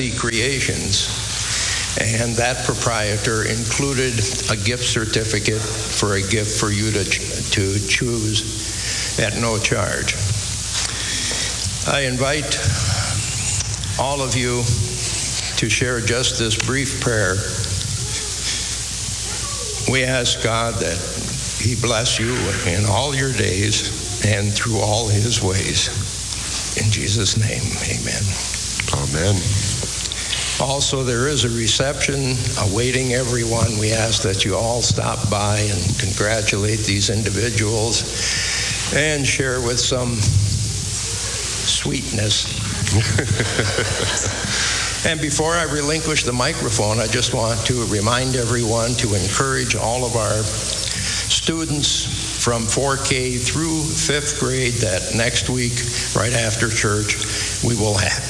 SC Creations, and that proprietor included a gift certificate for a gift for you to choose at no charge. I invite all of you to share just this brief prayer. We ask God that He bless you in all your days and through all His ways. In Jesus' name, amen. Amen. Also, there is a reception awaiting everyone. We ask that you all stop by and congratulate these individuals and share with some sweetness. And before I relinquish the microphone, I just want to remind everyone to encourage all of our students from 4K through 5th grade that next week, right after church, we will have,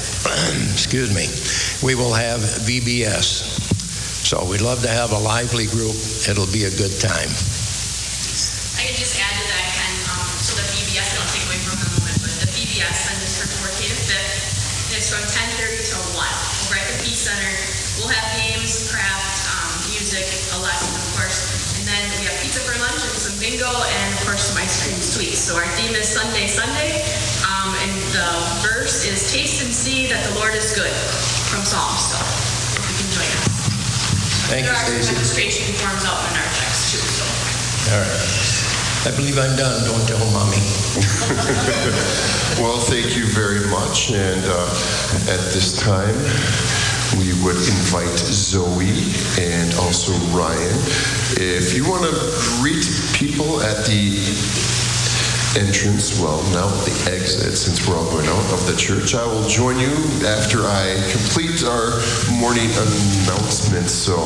we will have VBS. So we'd love to have a lively group. It'll be a good time. I can just add to that, Ken, so the VBS, I'll take away from the moment, but the VBS Sundays for 4K to 5th is from 10:30 to 1 over at the Peace Center. We'll have games, craft, music, a lesson, of course, and then we have pizza for lunch and some bingo and, of course, some ice cream sweets. So our theme is Sunday, Sunday, and the verse is taste and see that the Lord is good from Psalms. So if you can join us. Thank you, Stacy. There are registration forms out in our checks, too. So. All right. I believe I'm done. Don't tell Mommy. Well, thank you very much. And at this time, we would invite Zoe and also Ryan. If you want to greet people at the entrance, well, now the exit, since we're all going out of the church, I will join you after I complete our morning announcements. So.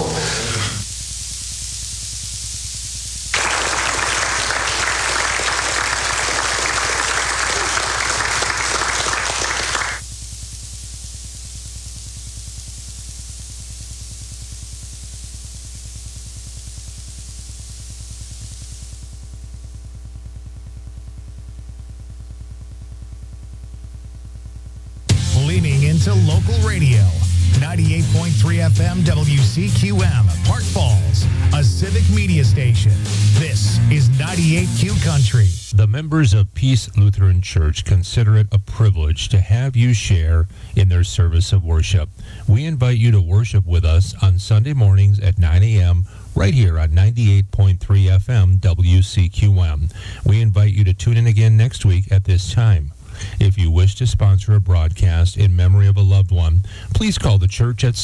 Leaning into local radio, 98.3 FM WCQM, Park Falls, a civic media station. This is 98Q Country. The members of Peace Lutheran Church consider it a privilege to have you share in their service of worship. We invite you to worship with us on Sunday mornings at 9 a.m. right here on 98.3 FM WCQM. We invite you to tune in again next week at this time. If you wish to sponsor a broadcast in memory of a loved one, please call the church at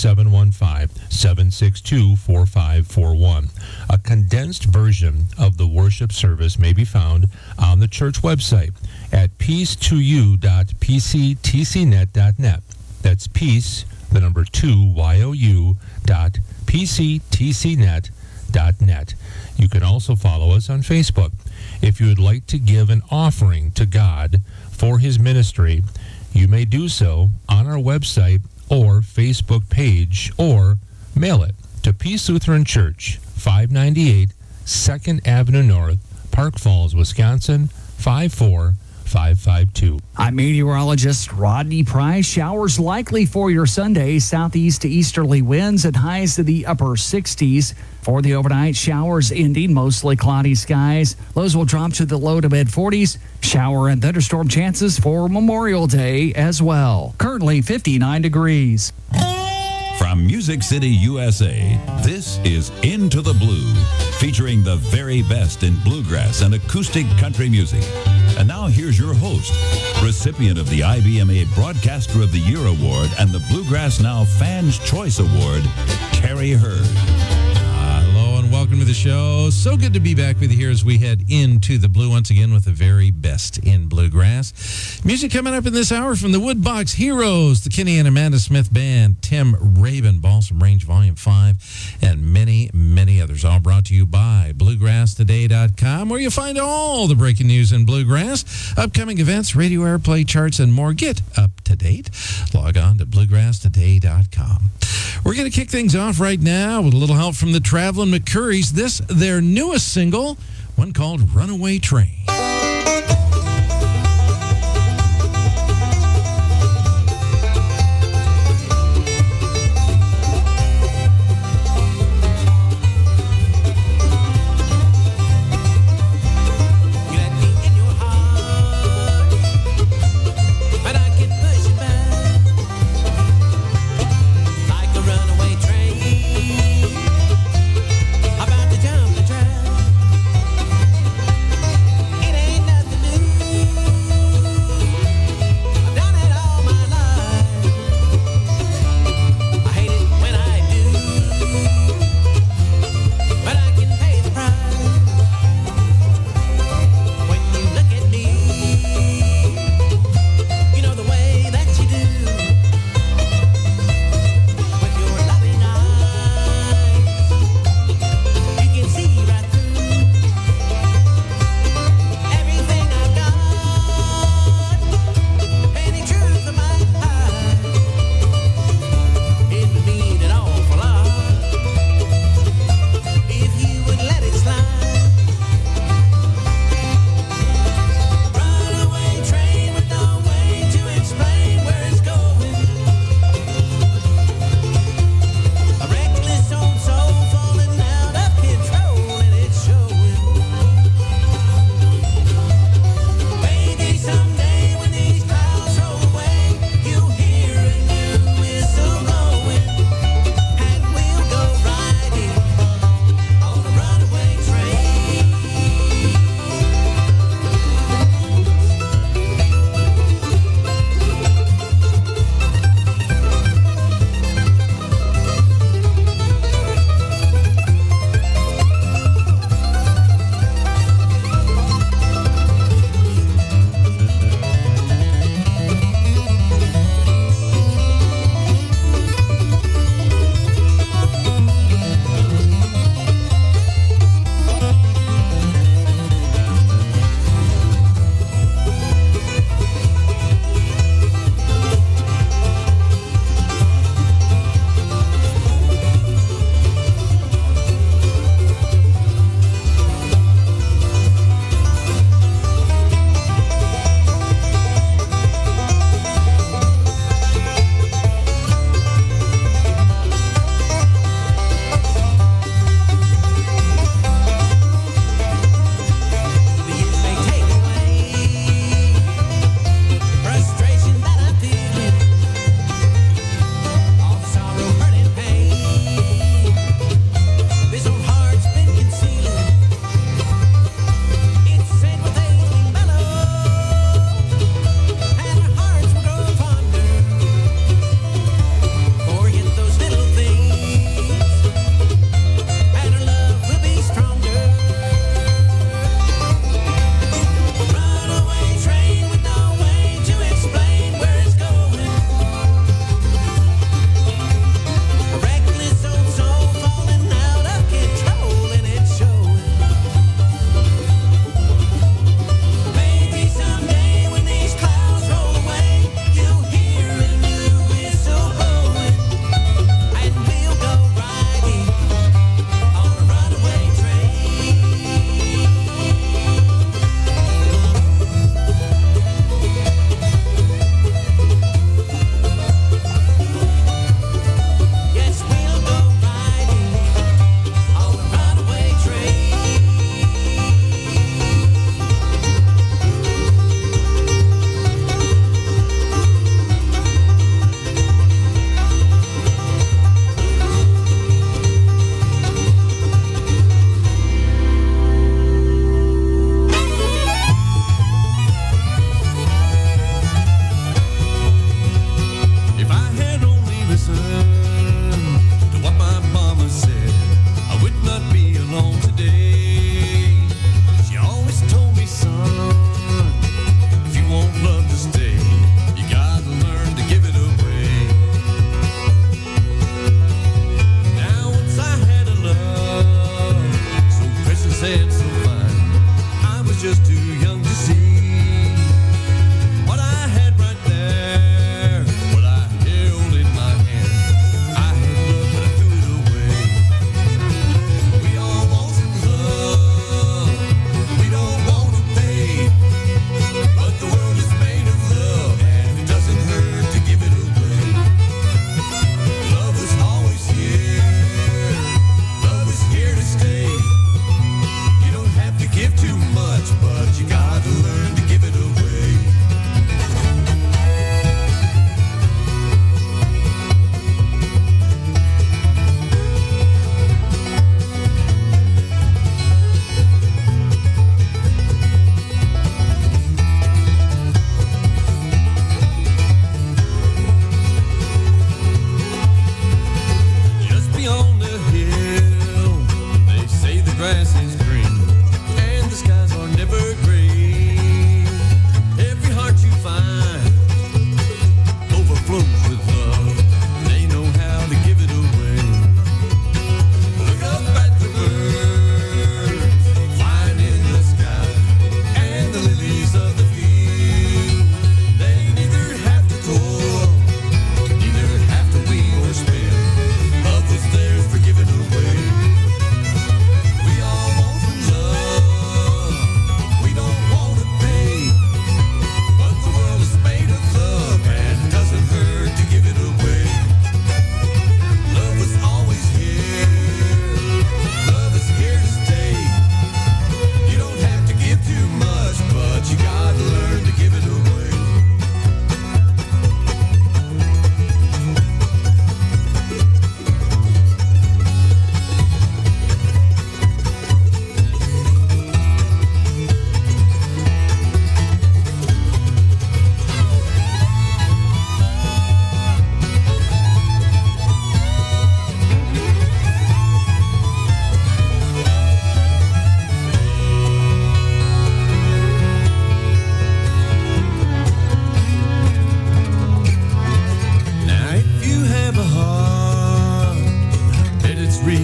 715-762-4541. A condensed version of the worship service may be found on the church website at peace2u.pctcnet.net. That's peace, the number 2you.pctcnet.net. You can also follow us on Facebook. If you would like to give an offering to God for His ministry, you may do so on our website or Facebook page, or mail it to Peace Lutheran Church, 598 2nd Avenue North, Park Falls, Wisconsin, 54552. I'm meteorologist Rodney Price. Showers likely for your Sunday. Southeast to easterly winds and highs to the upper 60s. For the overnight, showers ending, mostly cloudy skies. Lows will drop to the low to mid 40s. Shower and thunderstorm chances for Memorial Day as well. Currently 59 degrees. From Music City, USA, this is Into the Blue, featuring the very best in bluegrass and acoustic country music. And now here's your host, recipient of the IBMA Broadcaster of the Year Award and the Bluegrass Now Fans Choice Award, Terry Hurd. Hello and welcome to the show. So good to be back with you here as we head into the blue once again with the very best in bluegrass. Music coming up in this hour from the Woodbox Heroes, the Kenny and Amanda Smith Band, Tim Raven, Balsam Range Volume 5, and many, many others. All brought to you by BluegrassToday.com, where you find all the breaking news in bluegrass, upcoming events, radio airplay charts, and more. Get up to date. Log on to BluegrassToday.com. We're going to kick things off right now with a little help from the Traveling McCurries. This, their newest single, one called Runaway Train.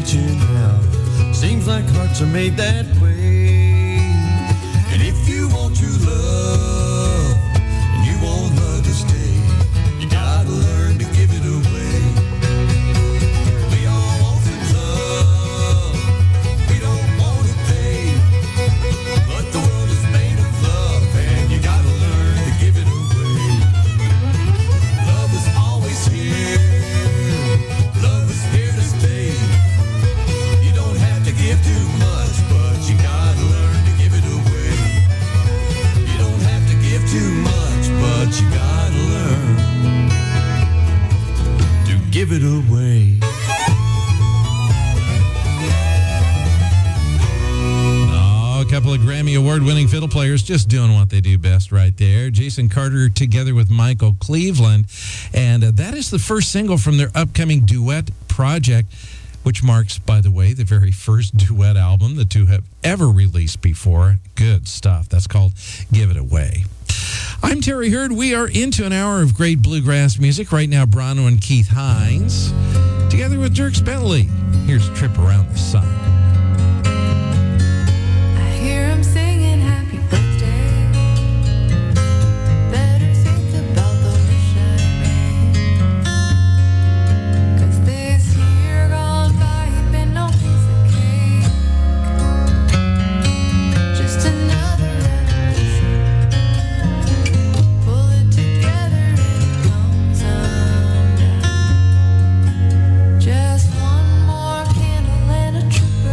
reaching out. Seems like hearts are made that way. And if you want true love, and you want love to stay, you gotta learn to give it away. We all want some love, we don't want to pay, but the world is made of love, and you gotta learn to give it away. Love is always here, love is here to stay. You don't have to give too much, but you gotta learn to give it away. You don't have to give too much, but you gotta learn to give it away. Oh, a couple of Grammy Award-winning fiddle players just doing what they do best right there. Jason Carter together with Michael Cleveland. And that is the first single from their upcoming duet project, which marks, by the way, the very first duet album the two have ever released before. Good stuff. That's called Give It Away. I'm Terry Hurd. We are into an hour of great bluegrass music. Right now, Bronwyn and Keith Hines, together with Dierks Bentley. Here's Trip Around the Sun. I hear him singing happy birthday. Better think about the wish I made. 'Cause this year gone by ain't been no piece of cake. Just another revolution. Pull it together and it comes undone. Just one more candle and a trip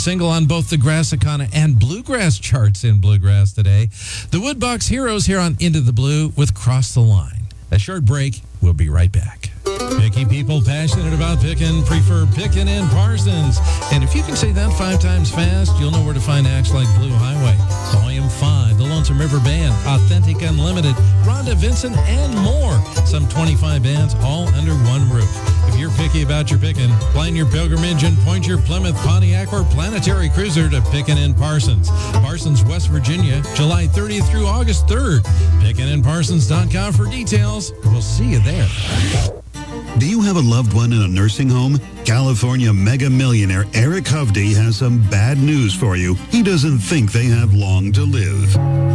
single on both the Grassicana and Bluegrass charts in Bluegrass today. The Woodbox Heroes here on Into the Blue with Cross the Line. A short break. We'll be right back. Picky people passionate about picking prefer Pickin' in Parsons. And if you can say that 5 times fast, you'll know where to find acts like Blue Highway, Volume 5, The Lonesome River Band, Authentic Unlimited, Rhonda Vincent, and more. Some 25 bands all under one roof. If you're picky about your pickin', plan your pilgrimage and point your Plymouth, Pontiac, or Planetary Cruiser to Pickin' in Parsons. Parsons, West Virginia, July 30th through August 3rd. PickinInParsons.com for details. We'll see you there. Do you have a loved one in a nursing home? California mega millionaire Eric Hovde has some bad news for you. He doesn't think they have long to live.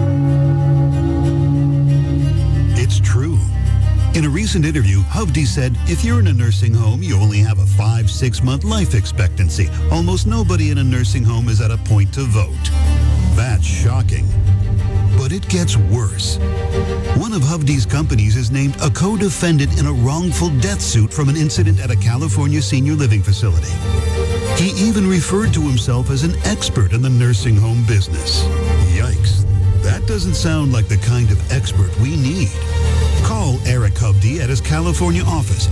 It's true. In a recent interview, Hovde said, if you're in a nursing home, you only have a 5-6 month life expectancy. Almost nobody in a nursing home is at a point to vote. That's shocking. But it gets worse. One of Hovde's companies is named a co-defendant in a wrongful death suit from an incident at a California senior living facility. He even referred to himself as an expert in the nursing home business. Yikes. That doesn't sound like the kind of expert we need. Call Eric Hovde at his California office,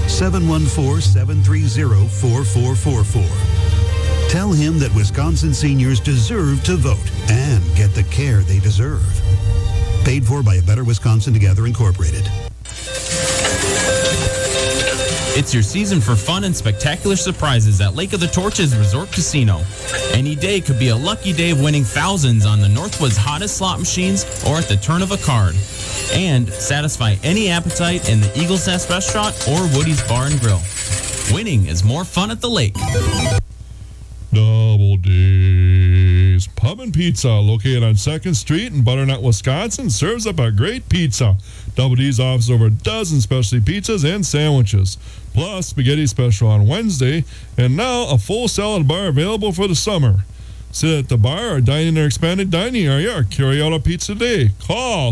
714-730-4444. Tell him that Wisconsin seniors deserve to vote and get the care they deserve. Paid for by A Better Wisconsin Together Incorporated. It's your season for fun and spectacular surprises at Lake of the Torches Resort Casino. Any day could be a lucky day of winning thousands on the Northwood's hottest slot machines or at the turn of a card. And satisfy any appetite in the Eagle's Nest Restaurant or Woody's Bar and Grill. Winning is more fun at the lake. Double D's Pub and Pizza, located on 2nd Street in Butternut, Wisconsin, serves up a great pizza. Double D's offers over a dozen specialty pizzas and sandwiches, plus spaghetti special on Wednesday, and now a full salad bar available for the summer. Sit at the bar or dine in their expanded dining area or carry out a pizza today. Call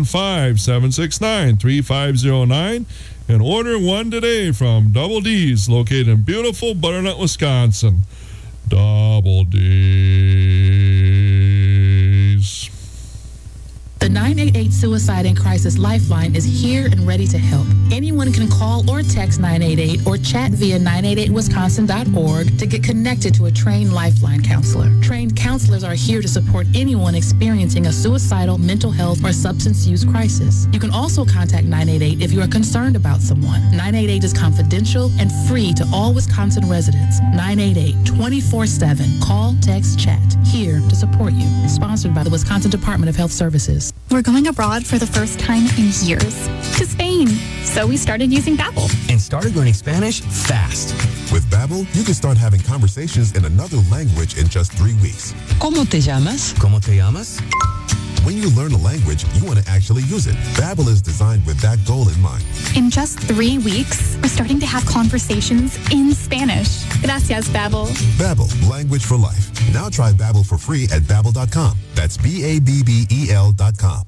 715-769-3509 and order one today from Double D's, located in beautiful Butternut, Wisconsin. Double D's. The 988 Suicide and Crisis Lifeline is here and ready to help. Anyone can call or text 988 or chat via 988wisconsin.org to get connected to a trained Lifeline counselor. Trained counselors are here to support anyone experiencing a suicidal, mental health, or substance use crisis. You can also contact 988 if you are concerned about someone. 988 is confidential and free to all Wisconsin residents. 988 24/7. Call, text, chat. Here to support you. Sponsored by the Wisconsin Department of Health Services. We're going abroad for the first time in years, to Spain. So we started using Babbel. And started learning Spanish fast. With Babbel, you can start having conversations in another language in just 3 weeks. ¿Cómo te llamas? ¿Cómo te llamas? When you learn a language, you want to actually use it. Babbel is designed with that goal in mind. In just 3 weeks, we're starting to have conversations in Spanish. Gracias, Babbel. Babbel, language for life. Now try Babbel for free at Babbel.com. That's Babbel.com.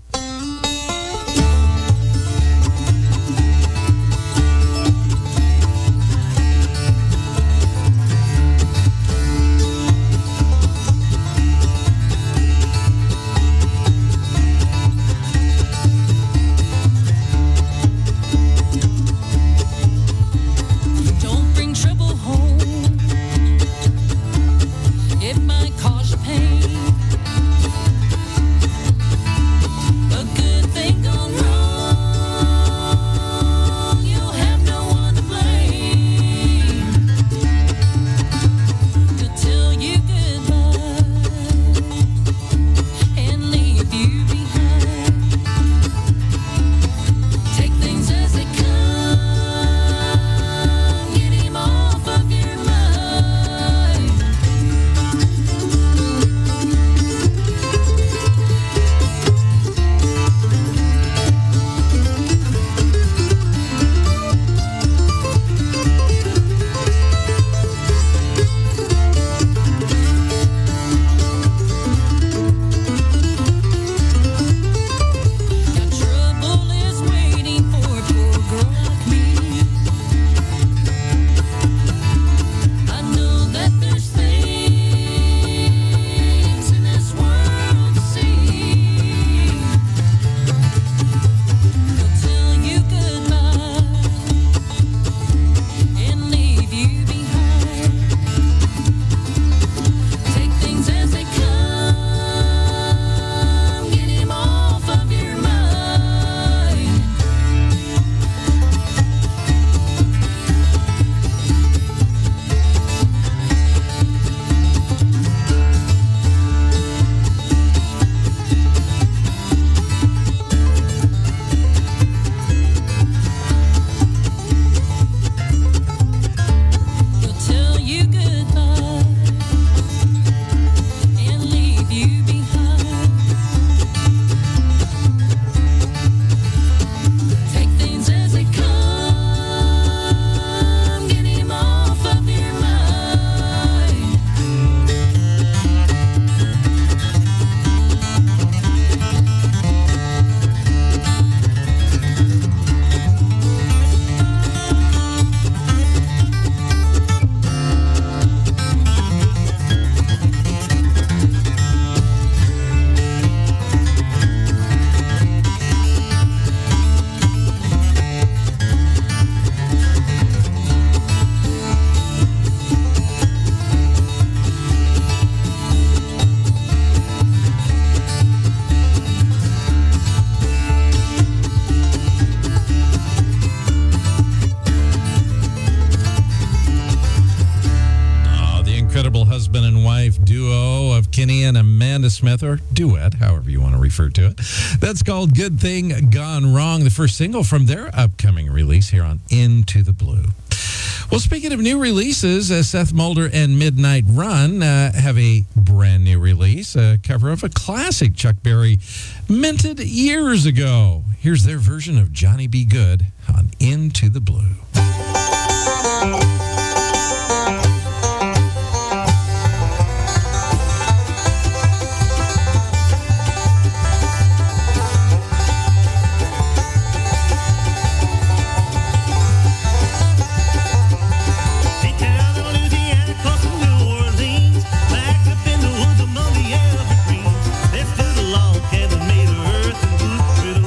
McKinney and Amanda Smith, or duet, however you want to refer to it. That's called Good Thing Gone Wrong, the first single from their upcoming release here on Into the Blue. Well, speaking of new releases, Seth Mulder and Midnight Run have a brand new release, a cover of a classic Chuck Berry minted years ago. Here's their version of Johnny B. Good on Into the Blue.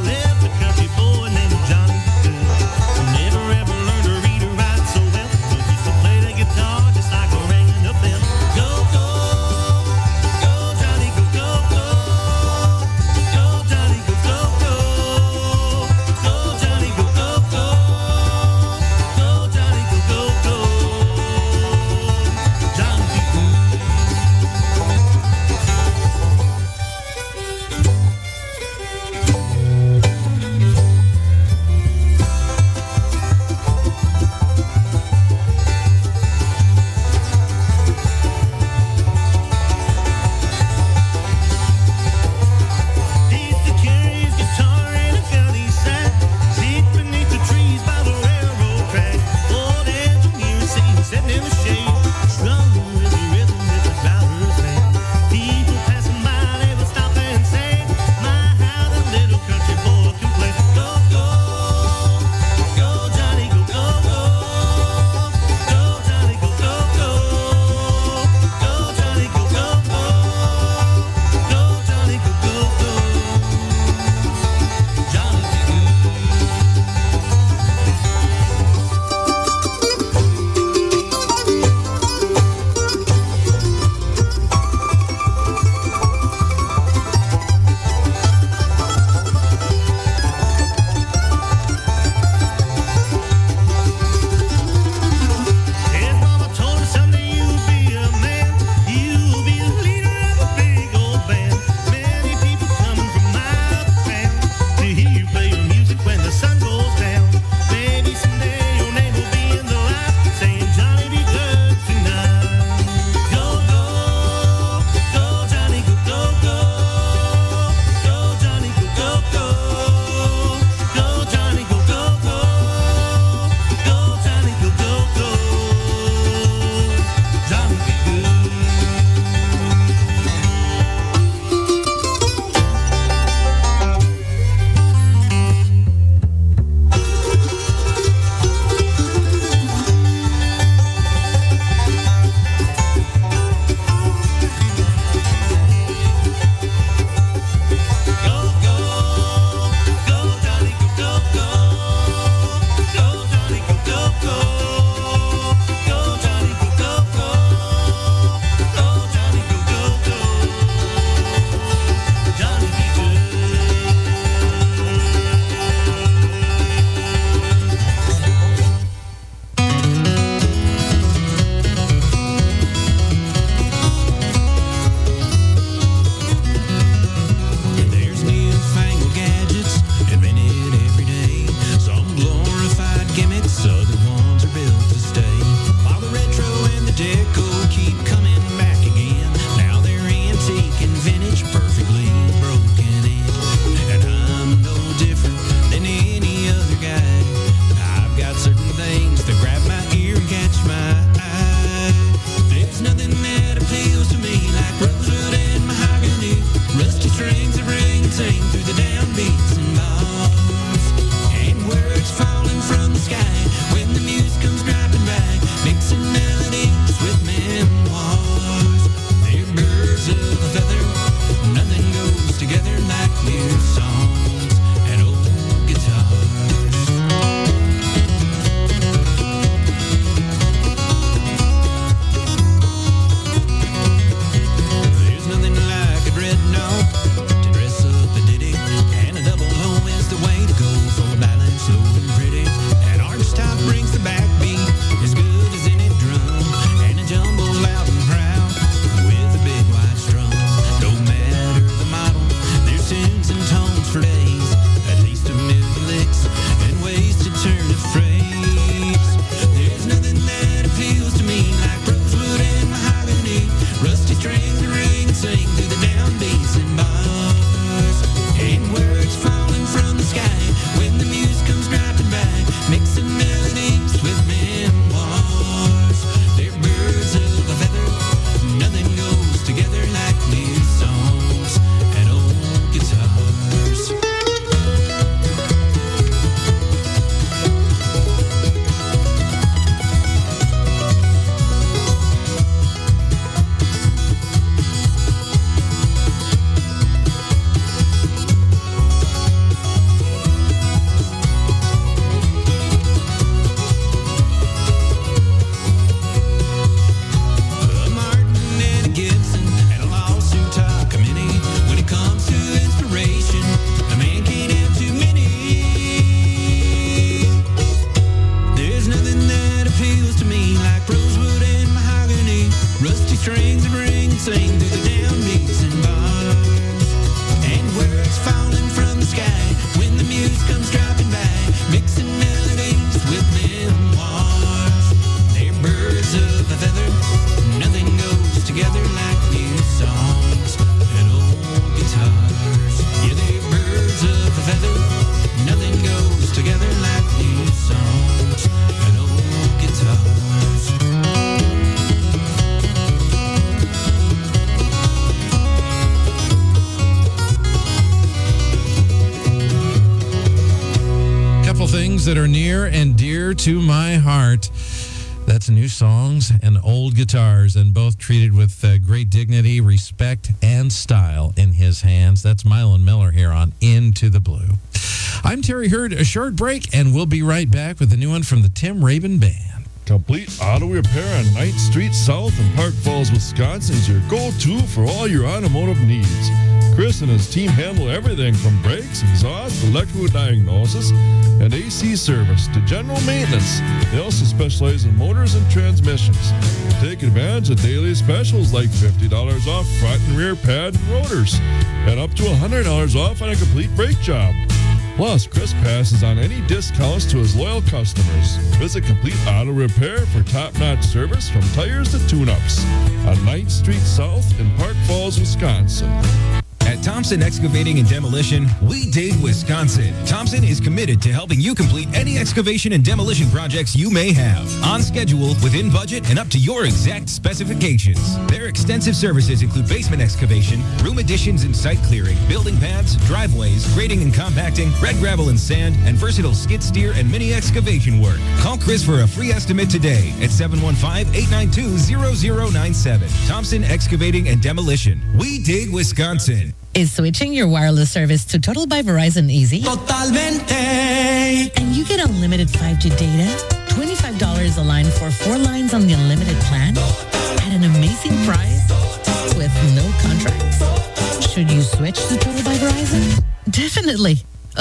Never ever learned to read or write so well, but songs that are near and dear to my heart. That's new songs and old guitars, and both treated with great dignity, respect, and style in his hands. That's Mylon Miller here on Into the Blue. I'm Terry Hurd. A short break, and we'll be right back with a new one from the Tim Rabin Band. Complete Auto Repair on 9th Street South in Park Falls, Wisconsin is your go-to for all your automotive needs. Chris and his team handle everything from brakes, exhaust, electrical diagnosis, and AC service to general maintenance. They also specialize in motors and transmissions. Take advantage of daily specials like $50 off front and rear pad and rotors, and up to $100 off on a complete brake job. Plus, Chris passes on any discounts to his loyal customers. Visit Complete Auto Repair for top-notch service from tires to tune-ups on 9th Street South in Park Falls, Wisconsin. At Thompson Excavating and Demolition, we dig Wisconsin. Thompson is committed to helping you complete any excavation and demolition projects you may have. On schedule, within budget, and up to your exact specifications. Their extensive services include basement excavation, room additions and site clearing, building paths, driveways, grading and compacting, red gravel and sand, and versatile skid steer and mini excavation work. Call Chris for a free estimate today at 715-892-0097. Thompson Excavating and Demolition. We dig Wisconsin. Is switching your wireless service to Total by Verizon easy? Totalmente. And you get unlimited 5G data, $25 a line for 4 lines on the unlimited plan at an amazing price with no contracts. Should you switch to Total by Verizon? Definitely.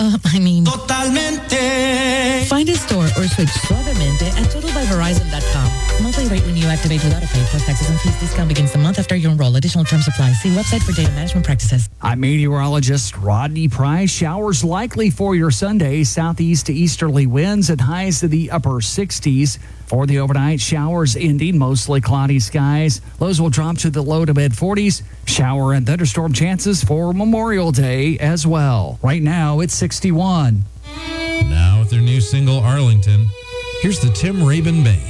Totalmente. Find a store or switch suavemente at totalbyverizon.com. Monthly rate when you activate without a pay plus taxes and fees. Discount begins the month after you enroll. Additional terms apply. See website for data management practices. I'm meteorologist Rodney Price. Showers likely for your Sunday. Southeast to easterly winds at highs to the upper 60s. For the overnight, showers ending, mostly cloudy skies. Lows will drop to the low to mid 40s. Shower and thunderstorm chances for Memorial Day as well. Right now, it's 61. Now with their new single, Arlington, here's the Tim Rabin Band.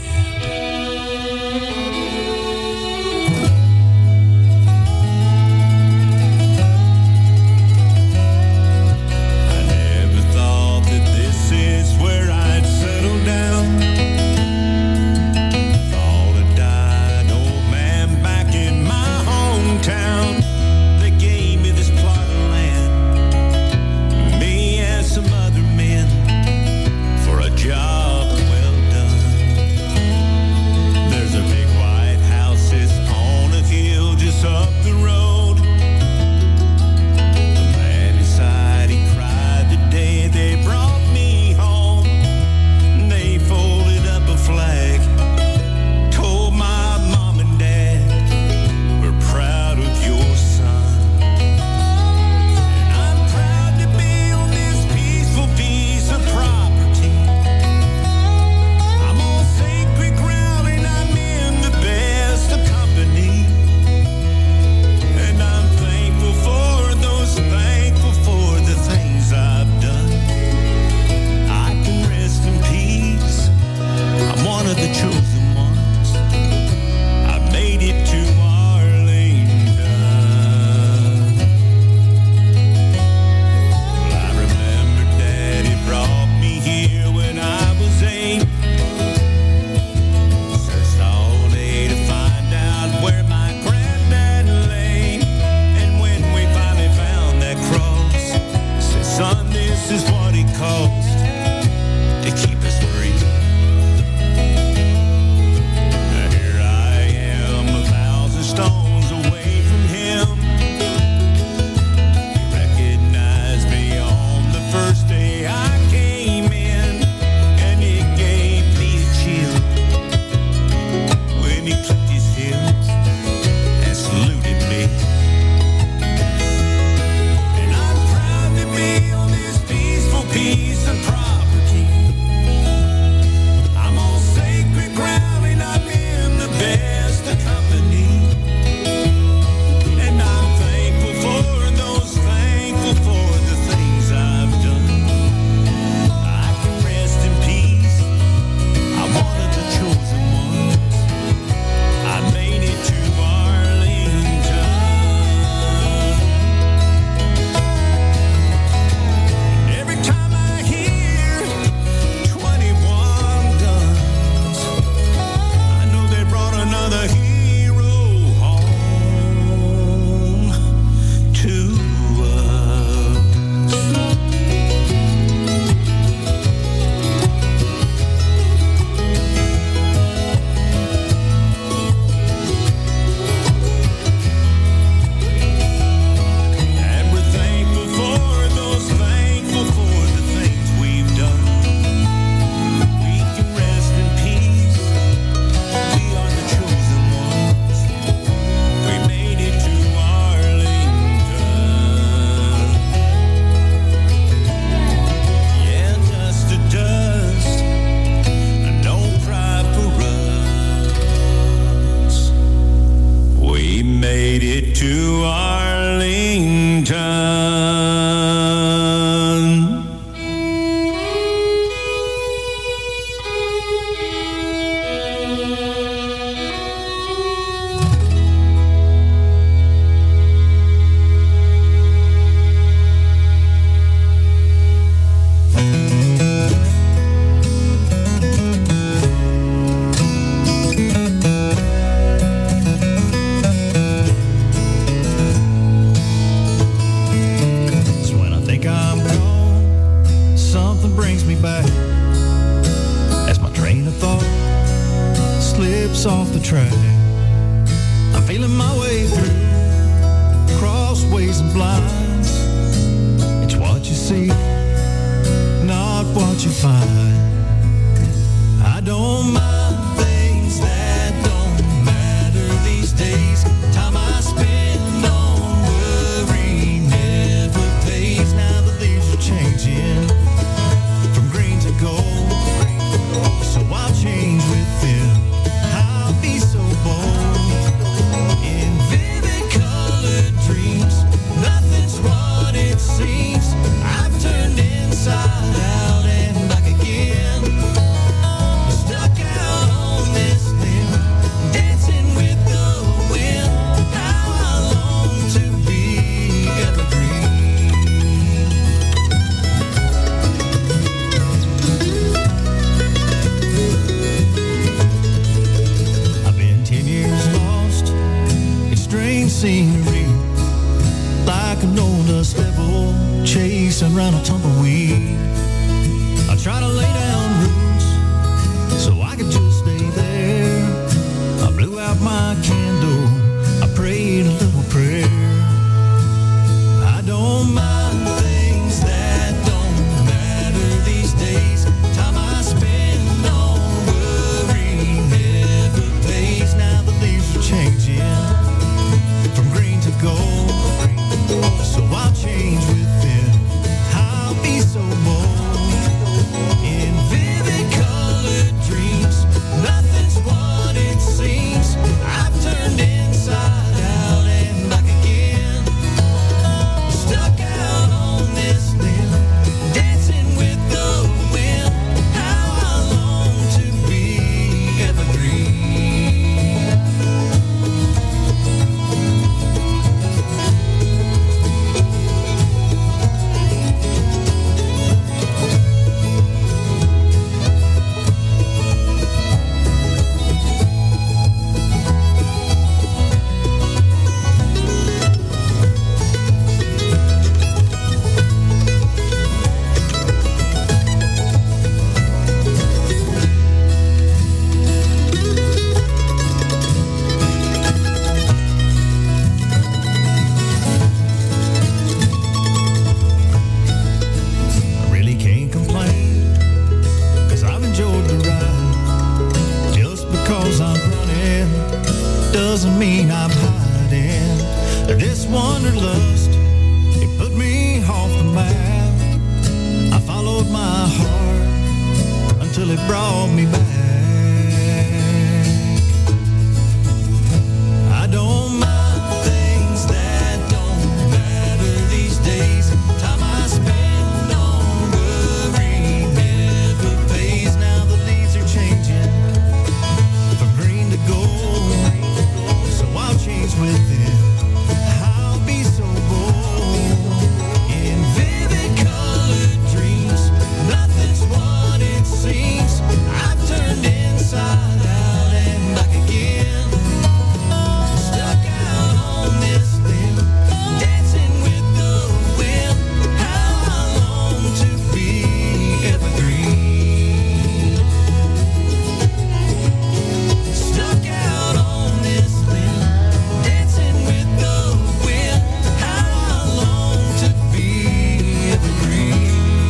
us off the track. I'm feeling my way through crossways and blinds. It's what you see, not what you find. I don't mind things that don't matter these days. Time I spend on worry never pays. Now the leaves are changing from green to gold, so I'll change with them. I'll be so bold in vivid colored dreams. Nothing's what it seems. I've turned inside out and back again. Stuck out on this limb, dancing with the wind. How I long to be evergreen. I've been 10 years lost in strange scenery, like an old dust devil chasing around a tumbleweed. I try to lay down roots so I could just stay there. I blew out my candle, I prayed a little prayer. I don't mind things that don't matter these days. Time I spend on worry never pays. Now the leaves are changing from green to gold, so I'll change with them. I'll be so bold in vivid colored dreams. Nothing's what it seems. I've turned inside out and back again. Stuck out on this limb, dancing with the wind. How I long to be evergreen. I really can't complain, 'cause I've enjoyed the ride. Just because I'm running doesn't mean I'm hiding. This wanderlust, it put me off the map. I followed my heart until it brought me back. I don't mind things that don't matter these days. Time I spend on worry never pays. Now the leaves are changing from green to gold, so I'll change with them. I'll be so bold in vivid colored dreams. Nothing's what it seems. I've turned inside out and back again. Stuck out on this limb, dancing with the wind. How I long to be evergreen. Stuck out on this limb, dancing with the wind. How I long to be evergreen.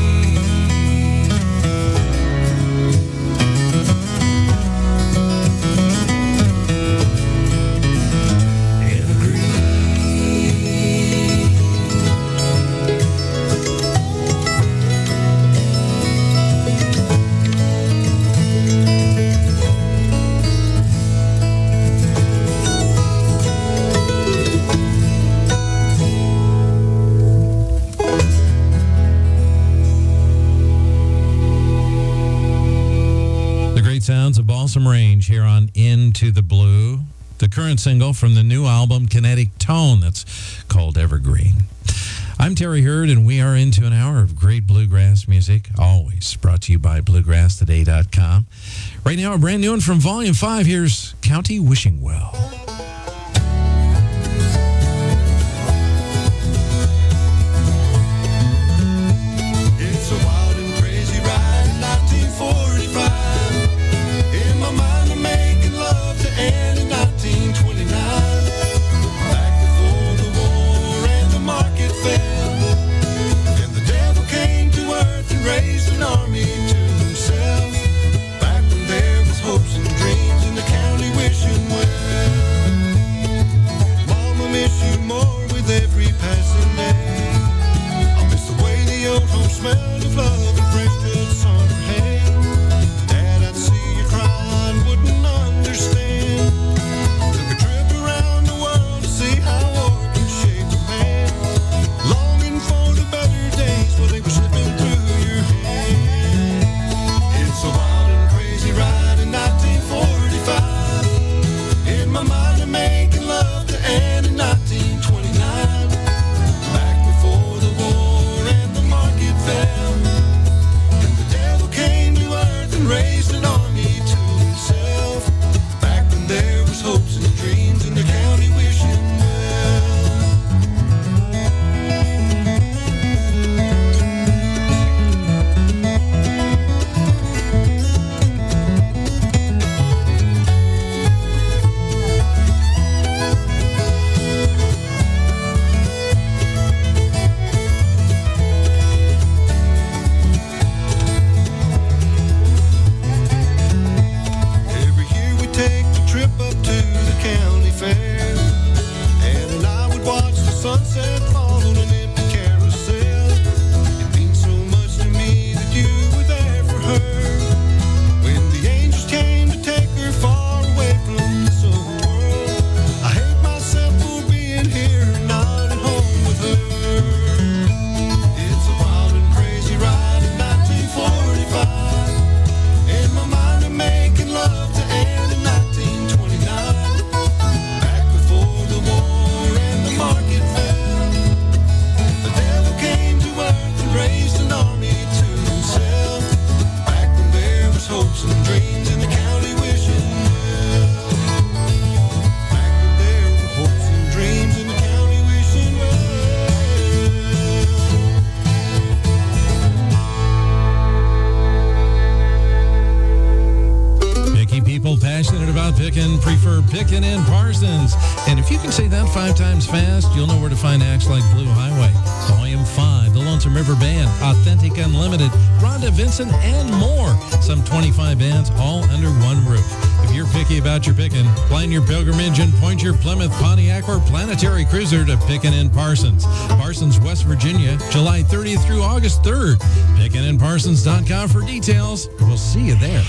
The great sounds of Balsam Range here on Into the Blue, the current single from the new album Kinetic Tone that's called Evergreen. I'm Terry Hurd, and we are into an hour of great bluegrass music, always brought to you by BluegrassToday.com. Right now, a brand new one from Volume 5. Here's County Wishing Well. It's a wild and crazy ride in 1945. In my mind, I'm making love to picking, prefer Pickin' in Parsons. And if you can say that 5 times fast, you'll know where to find acts like Blue Highway, Volume 5, The Lonesome River Band, Authentic Unlimited, Rhonda Vincent, and more. Some 25 bands all under one roof. If you're picky about your picking, plan your pilgrimage and point your Plymouth, Pontiac, or Planetary Cruiser to Pickin' in Parsons. Parsons, West Virginia, July 30th through August 3rd. PickinInParsons.com for details. We'll see you there.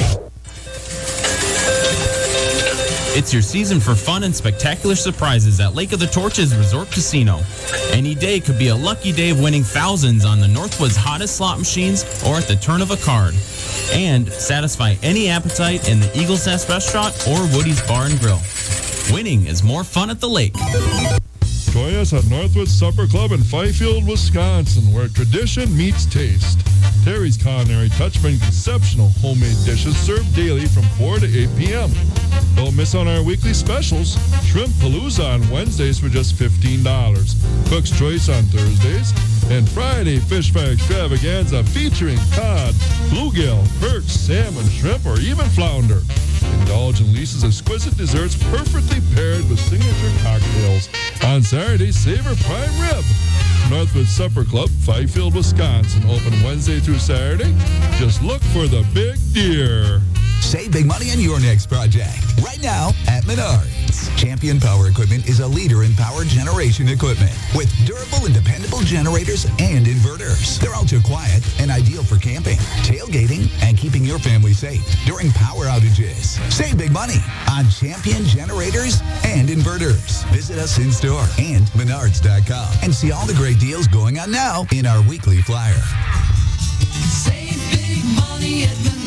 It's your season for fun and spectacular surprises at Lake of the Torches Resort Casino. Any day could be a lucky day of winning thousands on the Northwood's hottest slot machines or at the turn of a card. And satisfy any appetite in the Eagle's Nest Restaurant or Woody's Bar and Grill. Winning is more fun at the lake. Join us at Northwood Supper Club in Fifield, Wisconsin, where tradition meets taste. Terry's Culinary Touch brings exceptional homemade dishes served daily from 4 to 8 p.m. Don't miss on our weekly specials. Shrimp Palooza on Wednesdays for just $15. Cook's Choice on Thursdays. And Friday Fish Fry Extravaganza featuring cod, bluegill, perch, salmon, shrimp, or even flounder. Indulge in Lisa's exquisite desserts perfectly paired with signature cocktails. On Saturday, savor prime rib. Northwood Supper Club, Fifield, Wisconsin. Open Wednesday through Saturday. Just look for the big deer. Save big money on your next project. Right now at Menards. Champion Power Equipment is a leader in power generation equipment with durable and dependable generators and inverters. They're ultra quiet and ideal for camping, tailgating, and keeping your family safe during power outages. Save big money on Champion generators and inverters. Visit us in store and Menards.com and see all the great deals going on now in our weekly flyer. Save big money at Menards.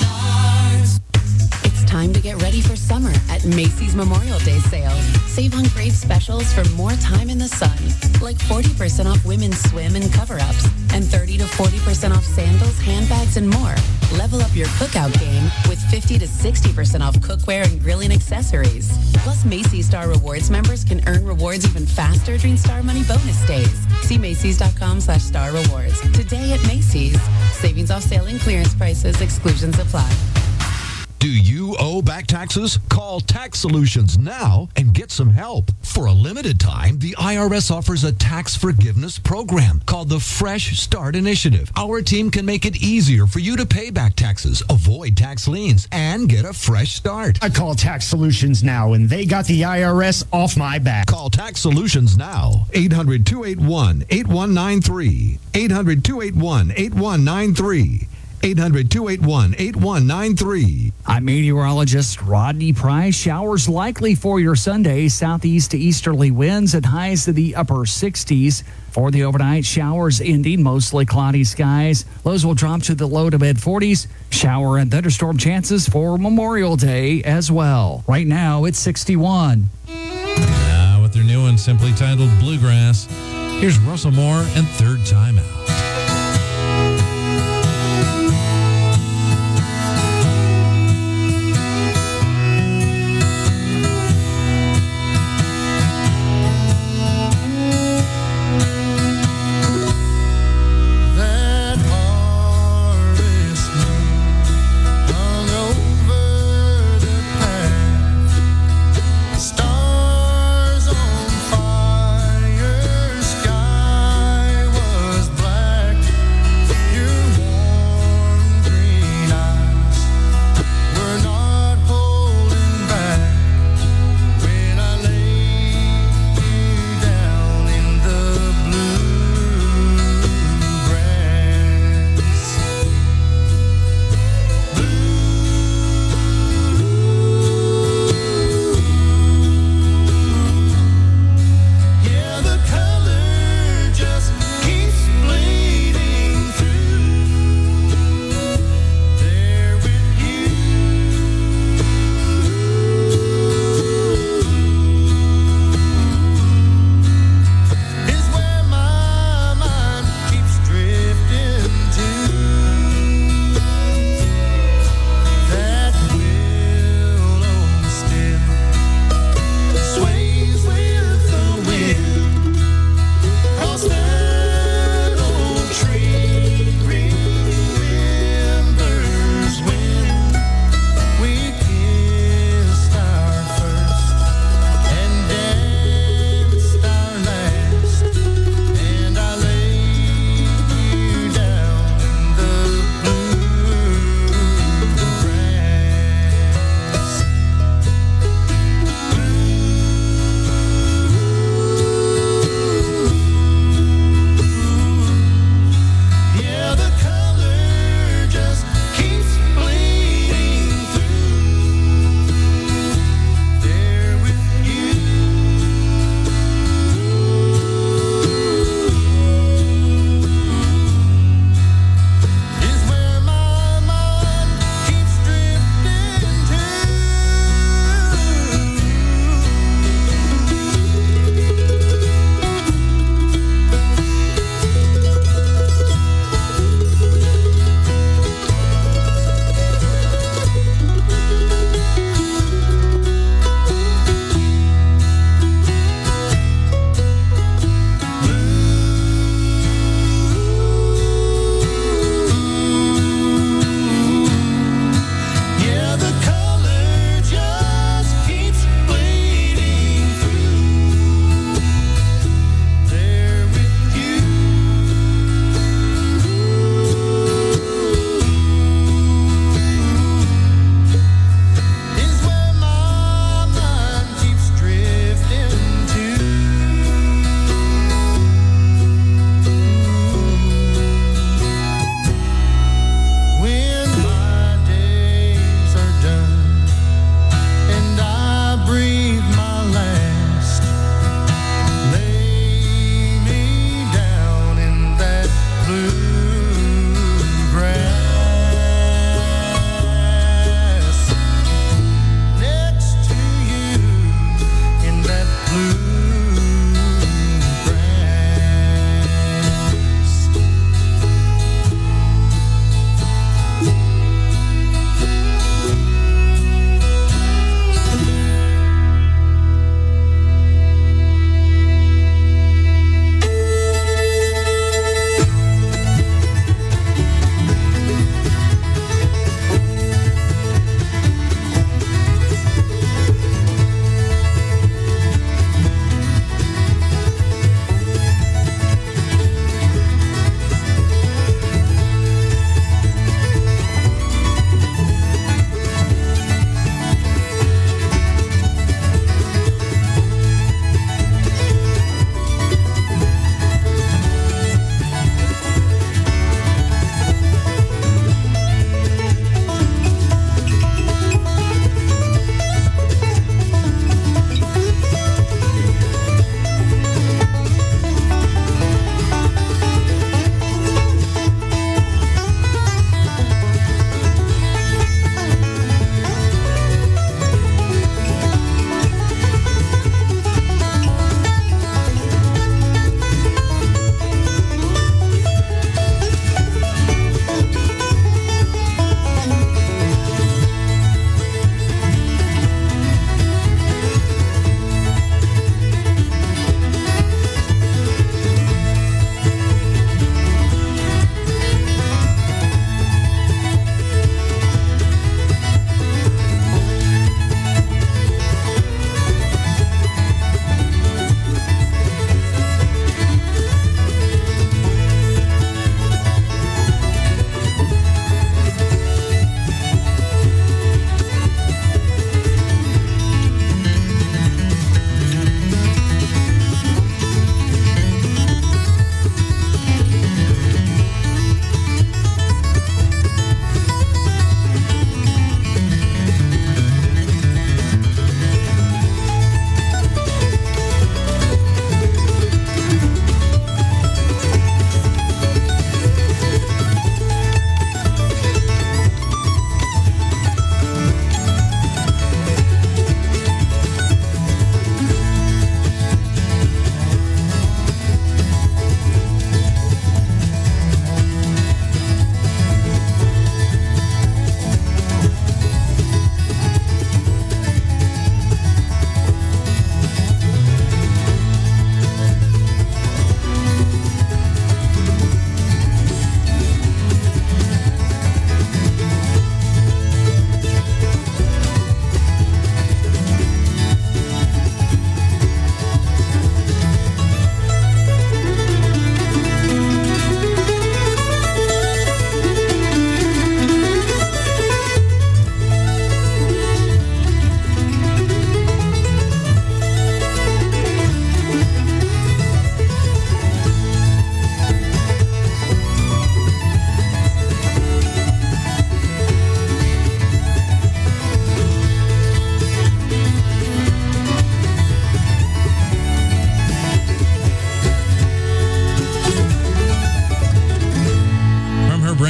Time to get ready for summer at Macy's Memorial Day sale. Save on great specials for more time in the sun, like 40% off women's swim and cover-ups, and 30 to 40% off sandals, handbags, and more. Level up your cookout game with 50 to 60% off cookware and grilling accessories. Plus, Macy's Star Rewards members can earn rewards even faster during Star Money bonus days. See Macy's.com/Star Rewards. Today at Macy's. Savings off sale and clearance prices. Exclusions apply. Do you owe back taxes? Call Tax Solutions now and get some help. For a limited time, the IRS offers a tax forgiveness program called the Fresh Start Initiative. Our team can make it easier for you to pay back taxes, avoid tax liens, and get a fresh start. I call Tax Solutions now, and they got the IRS off my back. Call Tax Solutions now. 800-281-8193. 800-281-8193. 800-281-8193. I'm meteorologist Rodney Price. Showers likely for your Sunday. Southeast to easterly winds and highs to the upper 60s. For the overnight, showers ending, mostly cloudy skies. Lows will drop to the low to mid 40s. Shower and thunderstorm chances for Memorial Day as well. Right now, it's 61. Now, with their new one simply titled Bluegrass, here's Russell Moore and Third Time Out. Stars on fire, sky was black.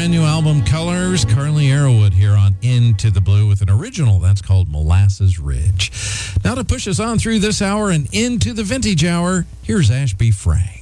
brand new album, Colors. Carly Arrowwood here on Into the Blue with an original that's called Molasses Ridge. Now to push us on through this hour and into the vintage hour, here's Ashby Frank.